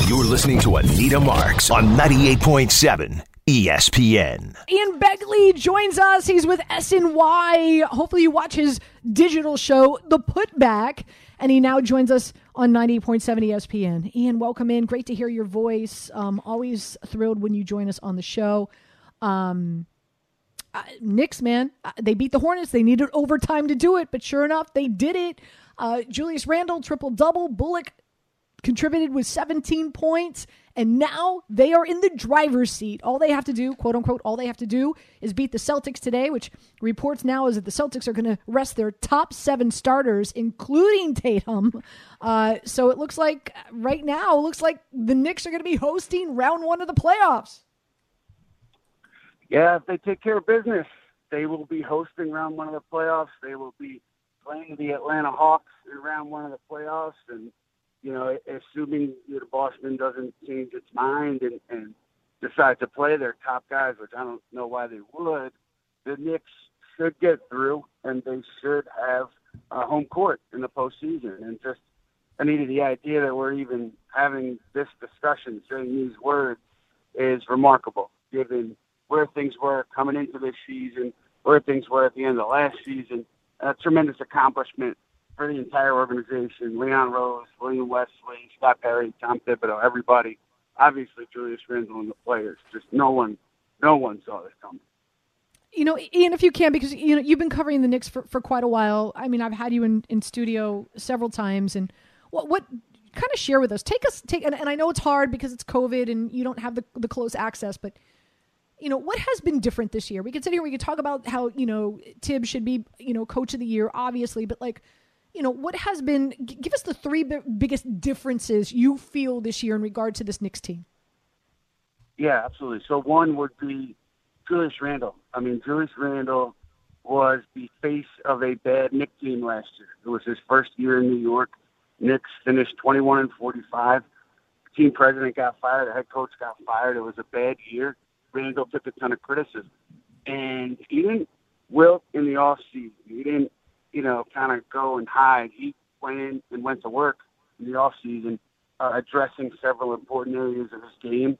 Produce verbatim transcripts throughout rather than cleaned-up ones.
You're listening to Anita Marks on ninety-eight point seven E S P N. Ian Begley joins us. He's with S N Y. Hopefully you watch his digital show, The Putback, and he now joins us on ninety-eight point seven E S P N. Ian, welcome in. Great to hear your voice. Um, always thrilled when you join us on the show. Um, uh, Knicks, man, uh, they beat the Hornets. They needed overtime to do it, but sure enough, they did it. Uh, Julius Randle, triple-double. Bullock contributed with seventeen points, and now they are in the driver's seat. All they have to do, quote unquote, all they have to do is beat the Celtics today, which reports now is that the Celtics are going to rest their top seven starters, including Tatum. Uh, so it looks like right now, it looks like the Knicks are going to be hosting round one of the playoffs. Yeah, if they take care of business, they will be hosting round one of the playoffs. They will be playing the Atlanta Hawks in round one of the playoffs, and you know, assuming that Boston doesn't change its mind and, and decide to play their top guys, which I don't know why they would, the Knicks should get through, and they should have a home court in the postseason. And just, Anita, the idea that we're even having this discussion, saying these words, is remarkable, given where things were coming into this season, where things were at the end of last season. A tremendous accomplishment for the entire organization, Leon Rose, William Wesley, Scott Perry, Tom Thibodeau, everybody, obviously Julius Randle and the players. Just no one, no one saw this coming. You know, Ian, if you can, because you know you've been covering the Knicks for, for quite a while. I mean, I've had you in, in studio several times, and what what kind of share with us? Take us, take, and, and I know it's hard because it's COVID and you don't have the the close access, but you know, what has been different this year? We could sit here, we could talk about how you know Tibbs should be you know coach of the year, obviously, but like. You know, what has been, give us the three b- biggest differences you feel this year in regard to this Knicks team. Yeah, absolutely. So one would be Julius Randle. I mean, Julius Randle was the face of a bad Knicks team last year. It was his first year in New York. Knicks finished twenty-one and forty-five. The team president got fired. The head coach got fired. It was a bad year. Randle took a ton of criticism. And he didn't wilt in the offseason. He didn't, you know, kind of go and hide. He went in and went to work in the offseason, uh, addressing several important areas of his game.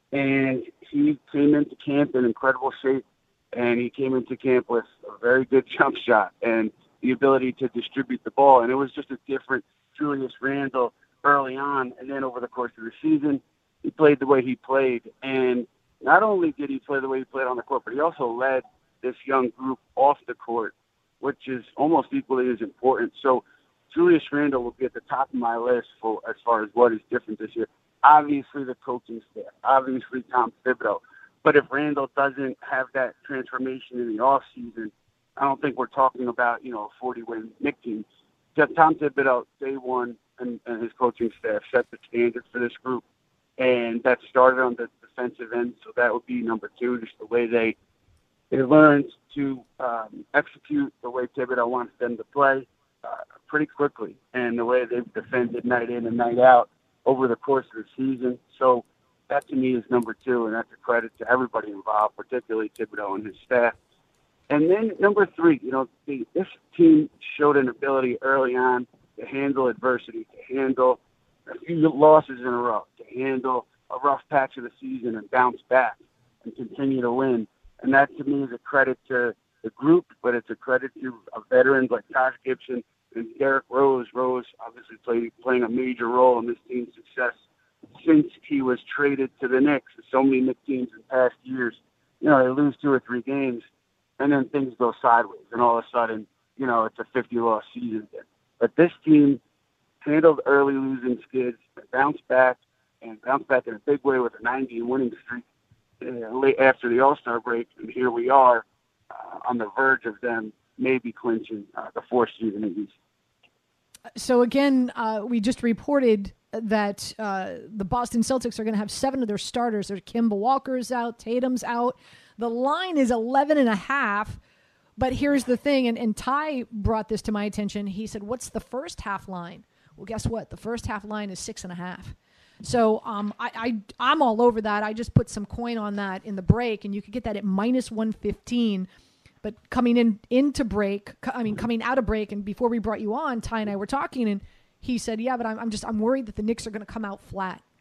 And he came into camp in incredible shape, and he came into camp with a very good jump shot and the ability to distribute the ball. And it was just a different Julius Randle early on. And then over the course of the season, he played the way he played. And not only did he play the way he played on the court, but he also led this young group off the court, which is almost equally as important. So Julius Randle will be at the top of my list for as far as what is different this year. Obviously the coaching staff, obviously Tom Thibodeau. But if Randle doesn't have that transformation in the offseason, I don't think we're talking about, you know, a forty-win Knicks team. Tom Thibodeau, day one, and, and his coaching staff set the standard for this group. And that started on the defensive end, so that would be number two, just the way they They learned to um, execute the way Thibodeau wants them to play uh, pretty quickly, and the way they've defended night in and night out over the course of the season. So that, to me, is number two, and that's a credit to everybody involved, particularly Thibodeau and his staff. And then number three, you know, the, this team showed an ability early on to handle adversity, to handle a few losses in a row, to handle a rough patch of the season and bounce back and continue to win. And that, to me, is a credit to the group, but it's a credit to veterans like Taj Gibson and Derrick Rose. Rose obviously played, playing a major role in this team's success since he was traded to the Knicks. So many Knicks teams in past years, you know, they lose two or three games, and then things go sideways, and all of a sudden, you know, it's a fifty-loss season again. But this team handled early losing skids, bounced back, and bounced back in a big way with a nine-game winning streak uh, late after the All-Star break, and here we are uh, on the verge of them maybe clinching uh, the fourth seed in the East. So again, uh, we just reported that uh, the Boston Celtics are going to have seven of their starters. There's Kemba Walker's out, Tatum's out. The line is eleven and a half. But here's the thing, and, and Ty brought this to my attention. He said, what's the first half line? Well, guess what? The first half line is six and a half. So um, I, I, I'm all over that. I just put some coin on that in the break, and you could get that at minus one fifteen. But coming in into break, I mean, coming out of break, and before we brought you on, Ty and I were talking, and he said, yeah, but I'm, I'm just I'm worried that the Knicks are going to come out flat.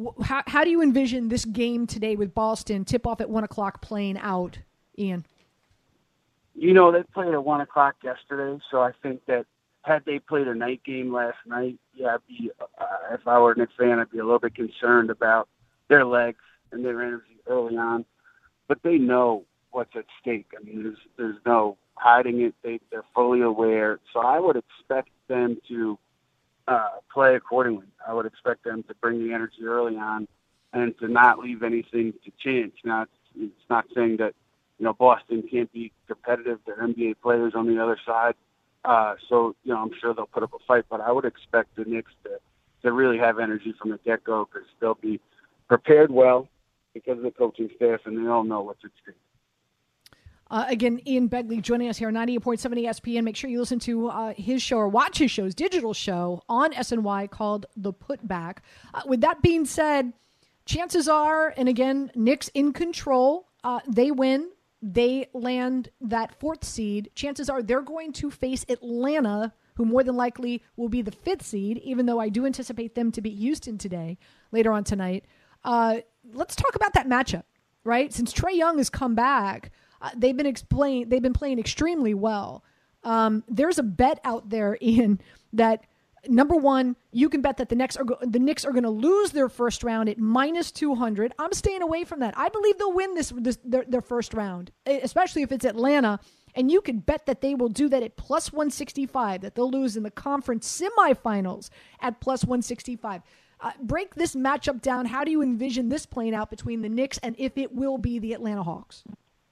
How, how do you envision this game today with Boston, tip-off at one o'clock, playing out, Ian? You know, they played at one o'clock yesterday, so I think that had they played a night game last night, yeah, I'd be, uh, if I were a Knicks fan, I'd be a little bit concerned about their legs and their energy early on. But they know what's at stake. I mean, there's there's no hiding it. They, they're fully aware. So I would expect them to uh, play accordingly. I would expect them to bring the energy early on and to not leave anything to chance. Now, it's, it's not saying that, you know, Boston can't be competitive. They're N B A players on the other side. Uh, so, you know, I'm sure they'll put up a fight. But I would expect the Knicks to, to really have energy from the get-go because they'll be prepared well because of the coaching staff, and they all know what's at stake. Uh, again, Ian Begley joining us here on ninety-eight point seven E S P N. Make sure you listen to uh, his show or watch his show's digital show on S N Y called The Putback. Uh, with that being said, chances are, and again, Knicks in control, uh, they win. They land that fourth seed. Chances are they're going to face Atlanta, who more than likely will be the fifth seed, even though I do anticipate them to beat Houston today, later on tonight. Uh, let's talk about that matchup, right? Since Trae Young has come back, uh, they've been explain they've been playing extremely well. Um, there's a bet out there, Ian, that number one, you can bet that the Knicks are go- the Knicks are going to lose their first round at minus two hundred. I'm staying away from that. I believe they'll win this, this their, their first round, especially if it's Atlanta. And you could bet that they will do that at plus one sixty-five, that they'll lose in the conference semifinals at plus one sixty-five. Uh, break this matchup down. How do you envision this playing out between the Knicks and if it will be the Atlanta Hawks?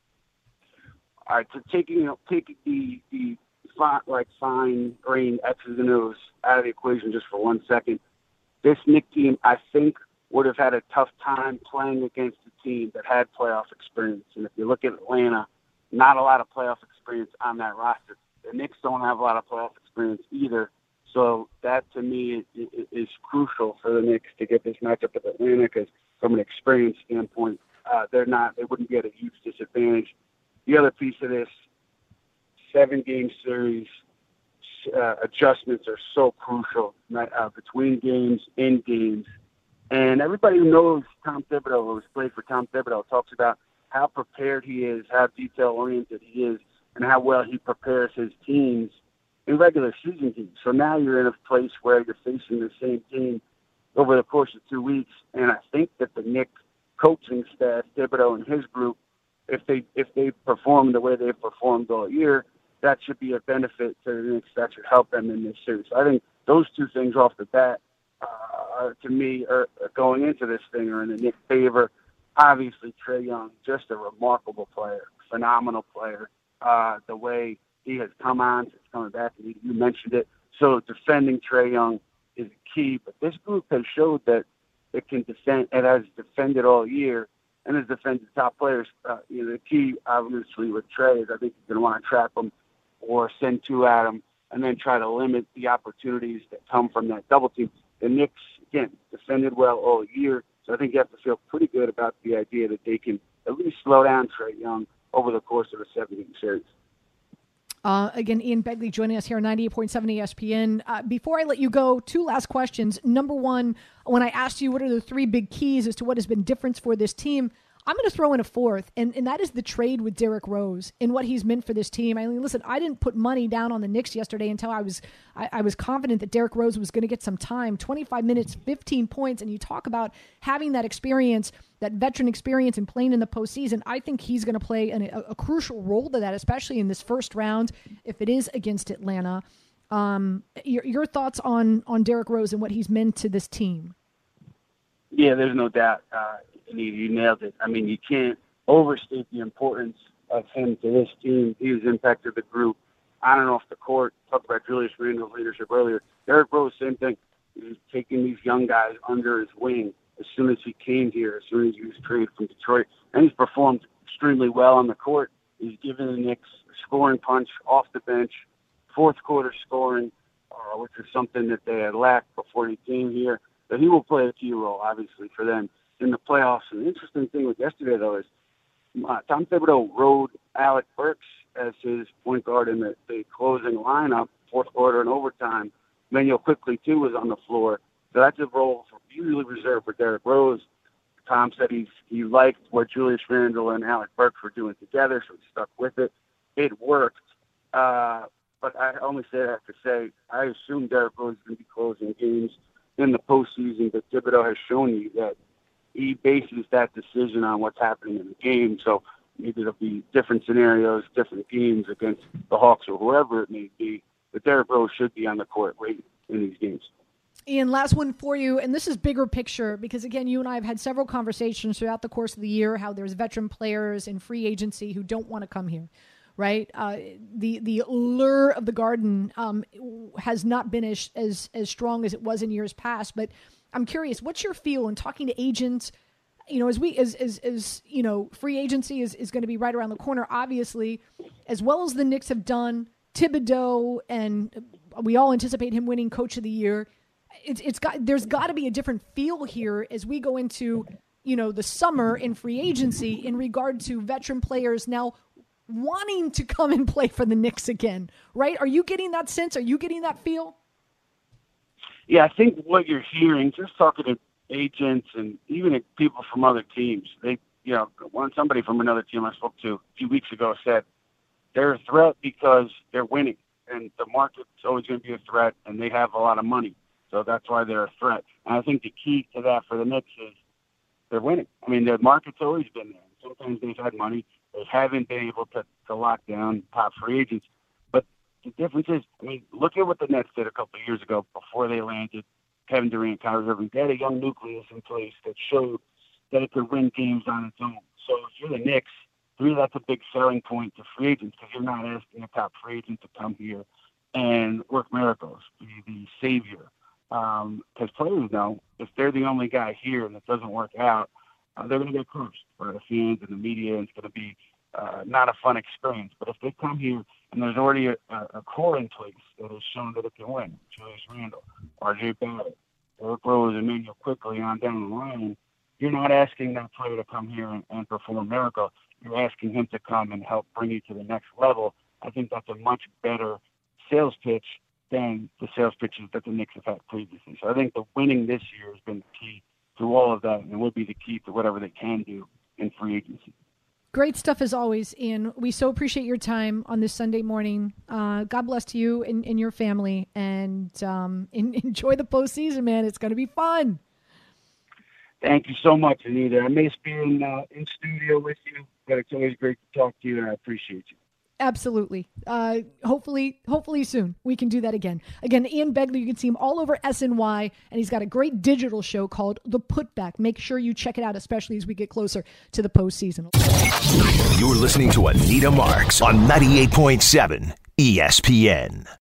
All right, so taking, you know, taking the, the fine, like fine grain X's and O's out of the equation just for one second, this Knicks team, I think, would have had a tough time playing against a team that had playoff experience. And if you look at Atlanta, not a lot of playoff experience on that roster. The Knicks don't have a lot of playoff experience either. So that, to me, is, is crucial for the Knicks to get this matchup with Atlanta because from an experience standpoint, uh, they're not, they wouldn't be at a huge disadvantage. The other piece of this, seven-game series, uh, adjustments are so crucial uh, between games, in games. And everybody who knows Tom Thibodeau, who's played for Tom Thibodeau, talks about how prepared he is, how detail-oriented he is, and how well he prepares his teams in regular season games. So now you're in a place where you're facing the same team over the course of two weeks, and I think that the Knicks coaching staff, Thibodeau and his group, if they if they perform the way they've performed all year, that should be a benefit to the Knicks. That should help them in this series. So I think those two things off the bat, uh, to me, are, are going into this thing are in the Knicks' favor. Obviously, Trae Young, just a remarkable player, phenomenal player. Uh, the way he has come on since coming back, and you mentioned it. So defending Trae Young is key. But this group has showed that it can defend. It has defended all year and has defended top players. Uh, you know, the key, obviously, with Trae is I think you're going to want to trap him or send two at him and then try to limit the opportunities that come from that double team. The Knicks, again, defended well all year. So I think you have to feel pretty good about the idea that they can at least slow down Trae Young over the course of a seven-game series. Uh, again, Ian Begley joining us here on ninety-eight point seven E S P N. Uh, before I let you go, two last questions. Number one, when I asked you what are the three big keys as to what has been different for this team, I'm going to throw in a fourth, and, and that is the trade with Derrick Rose and what he's meant for this team. I mean, listen, I didn't put money down on the Knicks yesterday until I was I, I was confident that Derrick Rose was going to get some time, twenty-five minutes, fifteen points, and you talk about having that experience, that veteran experience and playing in the postseason. I think he's going to play an, a, a crucial role to that, especially in this first round, if it is against Atlanta. Um, your, your thoughts on, on Derrick Rose and what he's meant to this team? Yeah, there's no doubt. Uh, you nailed it. I mean, you can't overstate the importance of him to this team. He's impacted the group on and off the court. Talked about Julius Randle's leadership earlier. Derrick Rose, same thing. He's taking these young guys under his wing as soon as he came here, as soon as he was traded from Detroit. And he's performed extremely well on the court. He's given the Knicks a scoring punch off the bench, fourth quarter scoring, uh, which is something that they had lacked before he came here. But he will play a key role, obviously, for them in the playoffs. And the interesting thing with yesterday, though, is uh, Tom Thibodeau rode Alec Burks as his point guard in the, the closing lineup, fourth quarter and overtime. Manuel Quickley, too, was on the floor. So that's a role for, usually reserved for Derrick Rose. Tom said he he liked what Julius Randle and Alec Burks were doing together, so he stuck with it. It worked. Uh, but I only say that to say I assume Derrick Rose is going to be closing games in the postseason, but Thibodeau has shown you that he bases that decision on what's happening in the game. So maybe it'll be different scenarios, different teams against the Hawks or whoever it may be. But Derrick Rose should be on the court late in these games. Ian, last one for you, and this is bigger picture because, again, you and I have had several conversations throughout the course of the year how there's veteran players in free agency who don't want to come here, right? Uh, the the lure of the Garden um, has not been as, as as strong as it was in years past, but I'm curious, what's your feel in talking to agents? You know, as we as as, as you know, free agency is, is going to be right around the corner, obviously, as well as the Knicks have done, Thibodeau, and we all anticipate him winning Coach of the Year. It's it's got there's got to be a different feel here as we go into, you know, the summer in free agency in regard to veteran players now wanting to come and play for the Knicks again, right? Are you getting that sense? Are you getting that feel? Yeah, I think what you're hearing, just talking to agents and even people from other teams, they, you know, one somebody from another team I spoke to a few weeks ago said they're a threat because they're winning, and the market's always going to be a threat, and they have a lot of money. So that's why they're a threat. And I think the key to that for the Knicks is they're winning. I mean, the market's always been there. Sometimes they've had money. They haven't been able to, to lock down top free agents. But the difference is, I mean, look at what the Nets did a couple of years ago before they landed Kevin Durant, Kyrie Irving. They had a young nucleus in place that showed that it could win games on its own. So if you're the Knicks, to me, that's a big selling point to free agents because you're not asking a top free agent to come here and work miracles, be the savior. Because um, players know if they're the only guy here and it doesn't work out, uh, they're going to get crushed by the fans and the media, and it's going to be uh, not a fun experience. But if they come here and there's already a, a core in place that has shown that it can win, Julius Randle, R J Barrett, Derrick Rose, and Emmanuel Quickley on down the line, you're not asking that player to come here and, and perform a miracle. You're asking him to come and help bring you to the next level. I think that's a much better sales pitch than the sales pitches that the Knicks have had previously. So I think the winning this year has been the key to all of that, and it would be the key to whatever they can do in free agency. Great stuff as always, Ian. We so appreciate your time on this Sunday morning. Uh, God bless to you and, and your family, and um, in, enjoy the postseason, man. It's going to be fun. Thank you so much, Anita. I miss being uh, in studio with you, but it's always great to talk to you, and I appreciate you. Absolutely. Uh, hopefully, hopefully soon we can do that again. Again, Ian Begley, you can see him all over S N Y, and he's got a great digital show called The Putback. Make sure you check it out, especially as we get closer to the postseason. You're listening to Anita Marks on ninety-eight point seven E S P N.